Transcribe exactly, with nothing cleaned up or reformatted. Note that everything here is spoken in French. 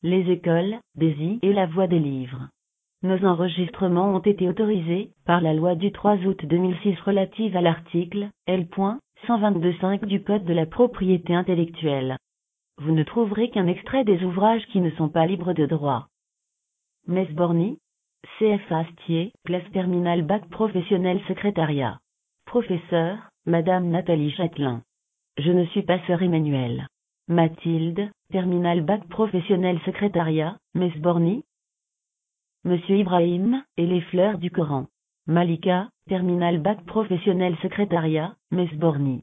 les écoles, Daisy et la Voix des livres. Nos enregistrements ont été autorisés par la loi du trois août deux mille six relative à l'article L cent vingt-deux point cinq du Code de la propriété intellectuelle. Vous ne trouverez qu'un extrait des ouvrages qui ne sont pas libres de droit. Mess Borny, C F A Astier, classe terminale bac professionnel secrétariat. Professeur, Madame Nathalie Châtelain. Je ne suis pas sœur Emmanuel. Mathilde, terminale bac professionnel secrétariat, Mess Borny. Monsieur Ibrahim, et les fleurs du Coran. Malika, terminale bac professionnel secrétariat, Mess Borny.